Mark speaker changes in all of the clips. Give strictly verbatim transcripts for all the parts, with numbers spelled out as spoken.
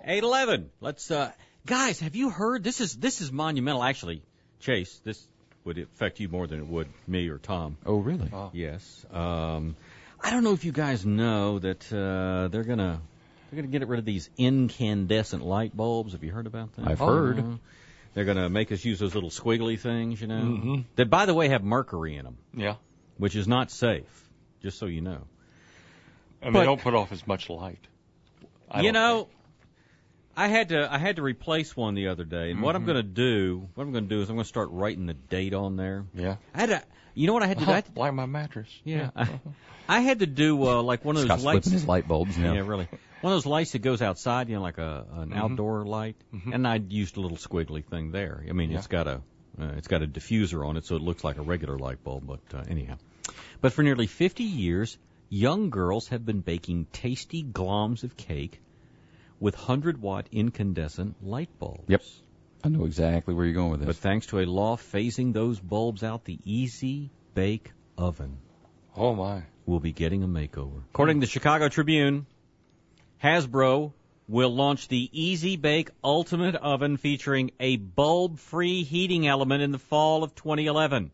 Speaker 1: eight eleven. Let's, uh, guys, have you heard? This is this is monumental. Actually, Chase, this would affect you more than it would me or Tom.
Speaker 2: Oh, really?
Speaker 3: Oh.
Speaker 1: Yes. Um, I don't know if you guys know that uh, they're gonna they're gonna get rid of these incandescent light bulbs. Have you heard about that?
Speaker 2: I've
Speaker 1: Oh,
Speaker 2: heard.
Speaker 1: no. They're gonna make us use those little squiggly things, you know,
Speaker 3: Mm-hmm.
Speaker 1: that, by the way, have mercury in them,
Speaker 3: Yeah.
Speaker 1: which is not safe. Just so you know.
Speaker 3: And
Speaker 1: But-
Speaker 3: they don't put off as much light. I
Speaker 1: you
Speaker 3: don't
Speaker 1: know,
Speaker 3: think.
Speaker 1: I had to I had to replace one the other day, and what I'm
Speaker 3: Mhm.
Speaker 1: going to do, what I'm going to do is I'm going to start writing the date on there.
Speaker 3: Yeah.
Speaker 1: I had to, you know what I had to do? I had to,
Speaker 3: Like my mattress.
Speaker 1: yeah, I, I had to do uh, like one of those
Speaker 2: Scott's
Speaker 1: lights.
Speaker 2: flipping his light bulbs now.
Speaker 1: Yeah, really. One of those lights that goes outside, you know, like a an
Speaker 3: Mhm.
Speaker 1: outdoor light.
Speaker 3: Mhm.
Speaker 1: And I used a little squiggly thing there. I mean,
Speaker 3: Yeah.
Speaker 1: it's got a uh, it's got a diffuser on it, so it looks like a regular light bulb. But uh, anyhow, but for nearly fifty years, young girls have been baking tasty globs of cake with one hundred watt incandescent light bulbs.
Speaker 2: Yep. I know exactly where you're going with this.
Speaker 1: But thanks to a law phasing those bulbs out, the Easy Bake Oven
Speaker 3: Oh, my.
Speaker 1: will be getting a makeover. According to the Chicago Tribune, Hasbro will launch the Easy Bake Ultimate Oven featuring a bulb-free heating element in the fall of twenty eleven.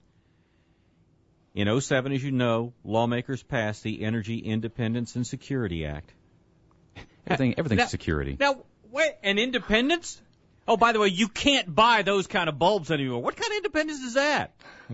Speaker 1: In oh seven, as you know, lawmakers passed the Energy Independence and Security Act.
Speaker 2: Everything, everything's
Speaker 1: Now-
Speaker 2: security.
Speaker 1: Now, wait, an independence? Oh, by the way, you can't buy those kind of bulbs anymore. What kind of independence is that?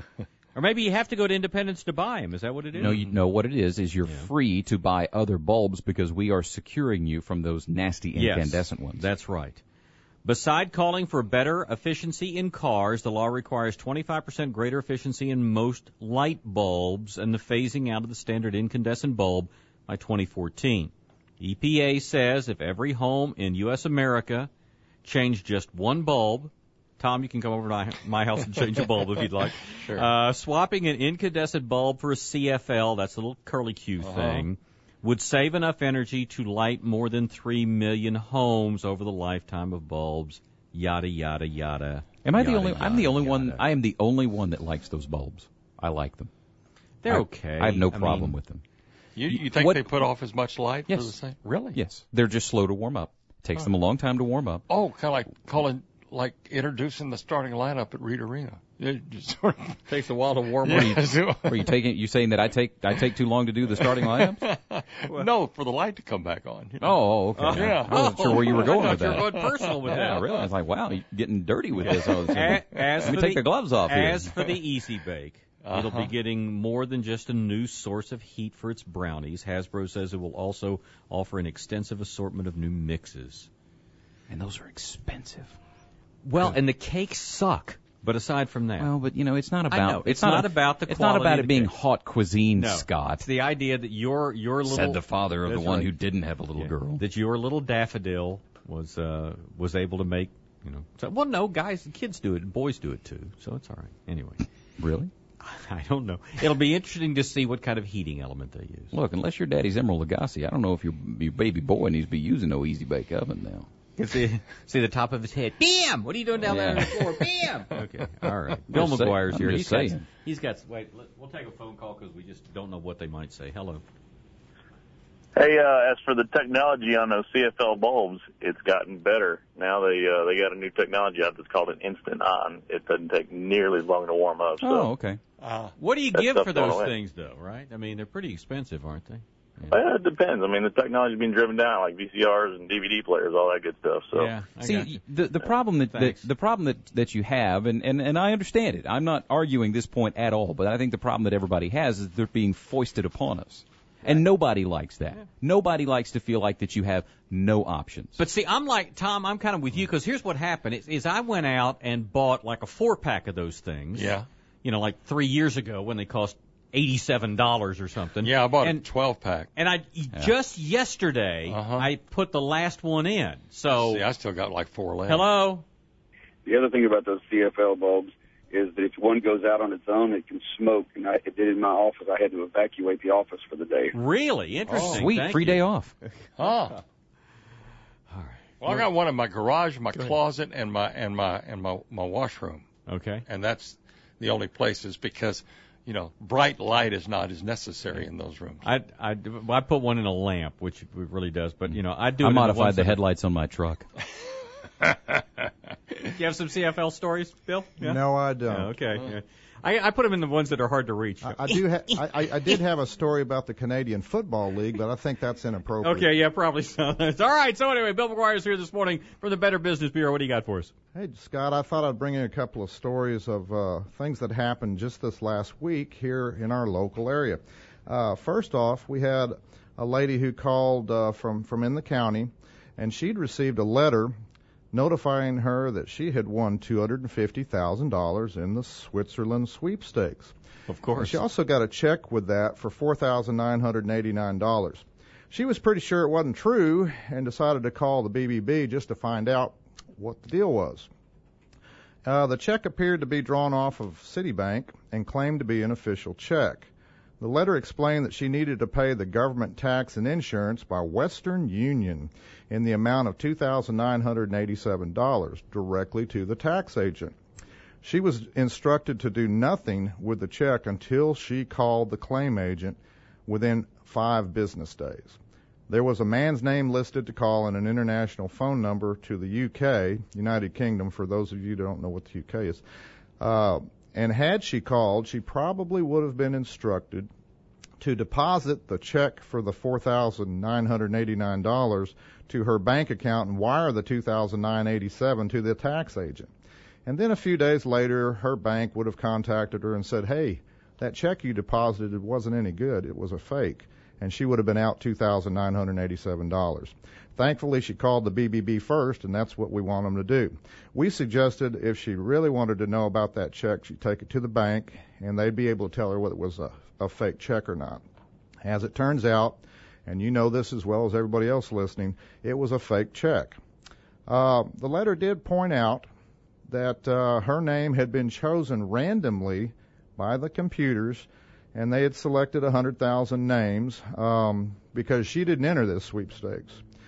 Speaker 1: Or maybe you have to go to Independence to buy them. Is that what it is?
Speaker 2: No, you know what it is, is you're
Speaker 1: Yeah.
Speaker 2: free to buy other bulbs because we are securing you from those nasty
Speaker 1: Yes,
Speaker 2: incandescent ones.
Speaker 1: That's right. Beside calling for better efficiency in cars, the law requires twenty-five percent greater efficiency in most light bulbs and the phasing out of the standard incandescent bulb by twenty fourteen. E P A says if every home in U S America changed just one bulb, Tom, you can come over to my, my house and change a bulb if you'd like.
Speaker 3: Sure.
Speaker 1: Uh, swapping an incandescent bulb for a C F L, that's a little curly Q
Speaker 3: Uh-huh.
Speaker 1: thing, would save enough energy to light more than three million homes over the lifetime of bulbs. Yada, yada, yada.
Speaker 2: Am I the
Speaker 1: yada,
Speaker 2: only? I'm the
Speaker 1: yada,
Speaker 2: only one.
Speaker 1: yada.
Speaker 2: I am the only one that likes those bulbs. I like them.
Speaker 1: They're
Speaker 2: I-
Speaker 1: okay.
Speaker 2: I have no
Speaker 1: I
Speaker 2: problem
Speaker 1: mean,
Speaker 2: with them.
Speaker 3: You, you think
Speaker 2: What-
Speaker 3: they put off as much light
Speaker 2: Yes.
Speaker 3: for the same? Really?
Speaker 2: Yes, they're just slow to warm up. Takes them a long time to warm up.
Speaker 3: Oh, kind of like calling, like introducing the starting lineup at Reed Arena. It just sort of
Speaker 1: Takes a while to warm
Speaker 3: yeah,
Speaker 1: up.
Speaker 3: so-
Speaker 2: Are you taking? You saying that I take I take too long to do the starting lineups?
Speaker 3: no, for the light to come back on. you know.
Speaker 2: Oh, oh, okay.
Speaker 3: Yeah.
Speaker 2: I wasn't sure where you were going
Speaker 1: I
Speaker 2: with
Speaker 1: thought
Speaker 2: that.
Speaker 1: you were going personal with
Speaker 2: Yeah,
Speaker 1: that.
Speaker 2: really. I was like, wow, you're getting dirty with this. I was
Speaker 1: A-
Speaker 2: like,
Speaker 1: as
Speaker 2: let me
Speaker 1: for
Speaker 2: take the gloves off here.
Speaker 1: As for the Easy Bake, it'll be
Speaker 3: Uh-huh.
Speaker 1: getting more than just a new source of heat for its brownies. Hasbro says it will also offer an extensive assortment of new mixes.
Speaker 2: And those are expensive.
Speaker 1: Well, and the cakes suck. But aside from that,
Speaker 2: Well, but you know, it's not
Speaker 1: I
Speaker 2: about.
Speaker 1: know, it's not
Speaker 2: a-
Speaker 1: about the
Speaker 2: It's not
Speaker 1: quality
Speaker 2: about
Speaker 1: of
Speaker 2: it
Speaker 1: the
Speaker 2: being
Speaker 1: cake.
Speaker 2: haute cuisine,
Speaker 1: no,
Speaker 2: Scott.
Speaker 1: it's the idea that your your little
Speaker 2: Said the father of the
Speaker 1: That's
Speaker 2: one
Speaker 1: right.
Speaker 2: who didn't have a little
Speaker 1: Yeah,
Speaker 2: girl.
Speaker 1: that your little daffodil was uh, was able to make. You know, so, well, no, guys, kids do it, and boys do it too, so it's all right. Anyway,
Speaker 2: Really?
Speaker 1: I don't know. It'll be interesting to see what kind of heating element they use.
Speaker 2: Look, unless your daddy's Emerald Lagasse, I don't know if your your baby boy needs to be using no Easy Bake Oven now.
Speaker 1: You see, see the top of his head. Bam! What are you doing down there on the
Speaker 2: Yeah.
Speaker 1: floor? Bam! Okay, all right. Bill
Speaker 2: just saying-
Speaker 1: McGuire's
Speaker 2: I'm
Speaker 1: here.
Speaker 2: just
Speaker 1: He's got,
Speaker 2: saying.
Speaker 1: he's got. Wait, let, we'll take a phone call because we just don't know what they might say. Hello.
Speaker 4: Hey, uh, as for the technology on those C F L bulbs, it's gotten better. Now they uh, they got a new technology out that's called an instant on. It doesn't take nearly as long to warm up. So
Speaker 2: Oh, okay.
Speaker 3: Uh,
Speaker 1: What do you
Speaker 4: That
Speaker 1: give
Speaker 4: stuff's
Speaker 1: for those
Speaker 4: going away.
Speaker 1: things, though? Right? I mean, they're pretty expensive, aren't they?
Speaker 4: well, it depends. I mean, the technology's been driven down, like V C Rs and D V D players, all that good stuff. So
Speaker 1: Yeah. I
Speaker 2: See,
Speaker 1: got you.
Speaker 2: the the problem that, that
Speaker 1: Thanks.
Speaker 2: the problem that that you have, and, and and I understand it. I'm not arguing this point at all, but I think the problem that everybody has is they're being foisted upon us, and nobody likes that. Nobody likes to feel like that you have no options.
Speaker 1: But see, I'm like Tom. I'm kind of with you because here's what happened: is, is I went out and bought like a four pack of those things.
Speaker 3: yeah.
Speaker 1: You know, like three years ago when they cost eighty-seven dollars or something.
Speaker 3: Yeah, I bought
Speaker 1: and,
Speaker 3: a twelve pack.
Speaker 1: And I just yesterday
Speaker 3: Uh-huh.
Speaker 1: I put the last one in. So
Speaker 3: See, I still got like four left.
Speaker 1: hello.
Speaker 5: The other thing about those C F L bulbs is that if one goes out on its own, it can smoke. And I it did in my office. I had to evacuate the office for the day.
Speaker 1: Really interesting.
Speaker 2: Sweet,
Speaker 1: Thank
Speaker 2: free
Speaker 1: you.
Speaker 2: day off.
Speaker 3: Huh.
Speaker 1: All right.
Speaker 3: Well, I got one in my garage, my closet, and my and my and my my washroom,
Speaker 1: Okay.
Speaker 3: and that's the only places because you know, bright light is not as necessary in those rooms.
Speaker 1: I, I, I put one in a lamp, which it really does. But, you know, I do
Speaker 2: I
Speaker 1: it in
Speaker 2: modified
Speaker 1: ones
Speaker 2: the
Speaker 1: that-
Speaker 2: headlights on my truck.
Speaker 1: You have some C F L stories, Bill? Yeah?
Speaker 6: No, I don't.
Speaker 1: Yeah, okay. Yeah. I, I put them in the ones that are hard to reach.
Speaker 6: I, I do. Ha- I, I I did have a story about the Canadian Football League, but I think that's inappropriate.
Speaker 1: Okay, yeah, probably so. All right, so anyway, Bill McGuire is here this morning from the Better Business Bureau. What do you got for us?
Speaker 6: Hey, Scott, I thought I'd bring in a couple of stories of uh, things that happened just this last week here in our local area. Uh, first off, we had a lady who called uh, from from in the county, and she'd received a letter notifying her that she had won two hundred fifty thousand dollars in the Switzerland sweepstakes.
Speaker 1: Of course.
Speaker 6: And she also got a check with that for four thousand nine hundred eighty-nine dollars. She was pretty sure it wasn't true and decided to call the B B B just to find out what the deal was. Uh, the check appeared to be drawn off of Citibank and claimed to be an official check. The letter explained that she needed to pay the government tax and insurance by Western Union in the amount of two thousand nine hundred eighty-seven dollars directly to the tax agent. She was instructed to do nothing with the check until she called the claim agent within five business days. There was a man's name listed to call and an international phone number to the U K, United Kingdom, for those of you who don't know what the U K is. Uh, and had she called, she probably would have been instructed to deposit the check for the four thousand nine hundred eighty-nine dollars to her bank account and wire the two thousand nine hundred eighty-seven dollars to the tax agent. And then a few days later, her bank would have contacted her and said, hey, that check you deposited wasn't any good. It was a fake. And she would have been out two thousand nine hundred eighty-seven dollars. Thankfully, she called the B B B first, and that's what we want them to do. We suggested if she really wanted to know about that check, she'd take it to the bank, and they'd be able to tell her whether it was a, a fake check or not. As it turns out, and you know this as well as everybody else listening, it was a fake check. Uh, the letter did point out that uh, her name had been chosen randomly by the computers, and they had selected one hundred thousand names um, because she didn't enter this sweepstakes.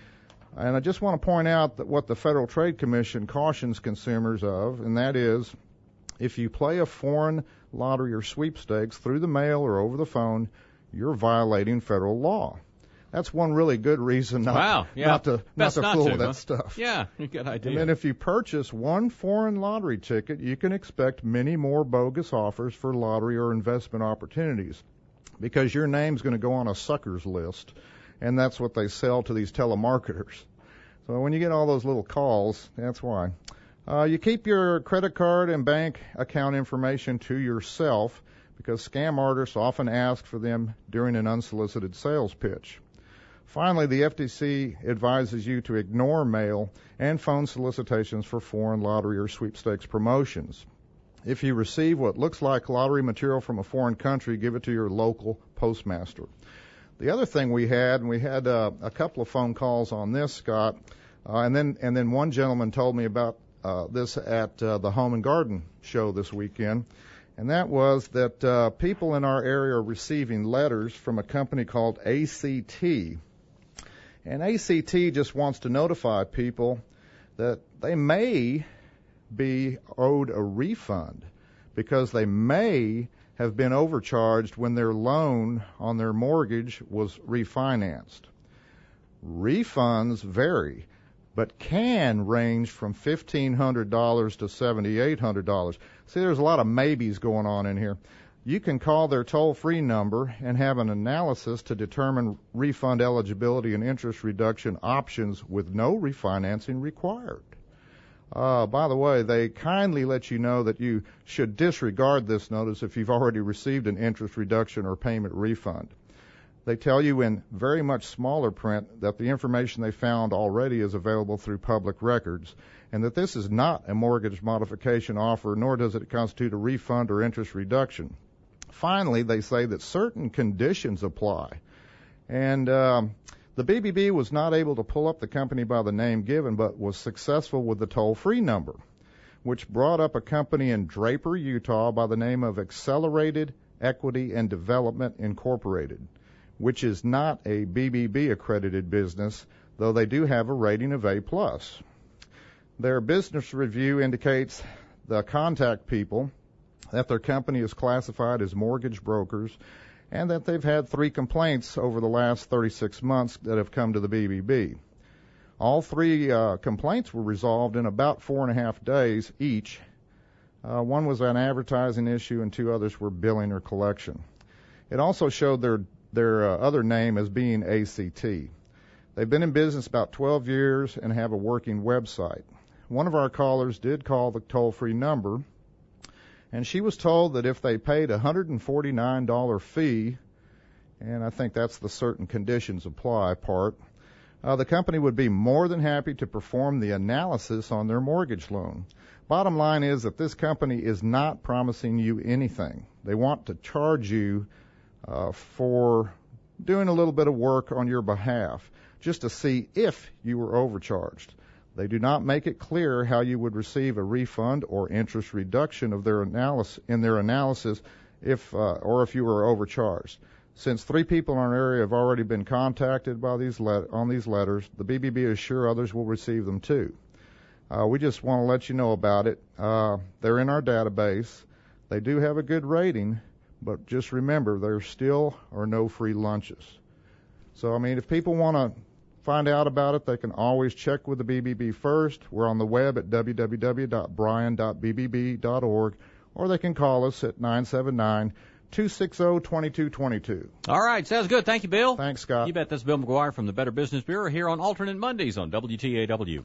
Speaker 6: And I just want to point out that what the Federal Trade Commission cautions consumers of, and that is, if you play a foreign lottery or sweepstakes through the mail or over the phone, you're violating federal law. That's one really good reason not,
Speaker 1: wow, yeah.
Speaker 6: not to not
Speaker 1: Best
Speaker 6: to
Speaker 1: not
Speaker 6: fool
Speaker 1: to,
Speaker 6: with
Speaker 1: huh?
Speaker 6: that stuff.
Speaker 1: Yeah, good idea.
Speaker 6: And then if you purchase one foreign lottery ticket, you can expect many more bogus offers for lottery or investment opportunities because your name's going to go on a suckers list, and that's what they sell to these telemarketers. So when you get all those little calls, that's why. Uh, you keep your credit card and bank account information to yourself because scam artists often ask for them during an unsolicited sales pitch. Finally, the F T C advises you to ignore mail and phone solicitations for foreign lottery or sweepstakes promotions. If you receive what looks like lottery material from a foreign country, give it to your local postmaster. The other thing we had, and we had uh, a couple of phone calls on this, Scott, uh, and then and then one gentleman told me about uh, this at uh, the Home and Garden show this weekend, and that was that uh, people in our area are receiving letters from a company called A C T. And A C T just wants to notify people that they may be owed a refund because they may have been overcharged when their loan on their mortgage was refinanced. Refunds vary, but can range from fifteen hundred dollars to seven thousand eight hundred dollars. See, there's a lot of maybes going on in here. You can call their toll-free number and have an analysis to determine refund eligibility and interest reduction options with no refinancing required. Uh, by the way, they kindly let you know that you should disregard this notice if you've already received an interest reduction or payment refund. They tell you in very much smaller print that the information they found already is available through public records, and that this is not a mortgage modification offer, nor does it constitute a refund or interest reduction. Finally, they say that certain conditions apply. And um, the B B B was not able to pull up the company by the name given, but was successful with the toll-free number, which brought up a company in Draper, Utah by the name of Accelerated Equity and Development Incorporated, which is not a B B B-accredited business, though they do have a rating of A plus. Their business review indicates the contact people that their company is classified as mortgage brokers, and that they've had three complaints over the last thirty-six months that have come to the B B B. All three uh, complaints were resolved in about four and a half days each. Uh, one was an advertising issue, and two others were billing or collection. It also showed their their uh, other name as being A C T. They've been in business about twelve years and have a working website. One of our callers did call the toll-free number, and she was told that if they paid a one hundred forty-nine dollars fee, and I think that's the certain conditions apply part, uh, the company would be more than happy to perform the analysis on their mortgage loan. Bottom line is that this company is not promising you anything. They want to charge you uh, for doing a little bit of work on your behalf, just to see if you were overcharged. They do not make it clear how you would receive a refund or interest reduction of their analysis in their analysis if uh, or if you were overcharged. Since three people in our area have already been contacted by these let- on these letters, the B B B is sure others will receive them too. Uh, we just want to let you know about it. Uh, they're in our database. They do have a good rating, but just remember, there still are no free lunches. So, I mean, if people want to find out about it, they can always check with the B B B first. We're on the web at w w w dot bryan dot b b b dot org, or they can call us at nine seven nine, two six zero, two two two two.
Speaker 1: All right, sounds good. Thank you, Bill.
Speaker 6: Thanks, Scott.
Speaker 1: You bet. That's Bill McGuire from the Better Business Bureau here on Alternate Mondays on W T A W.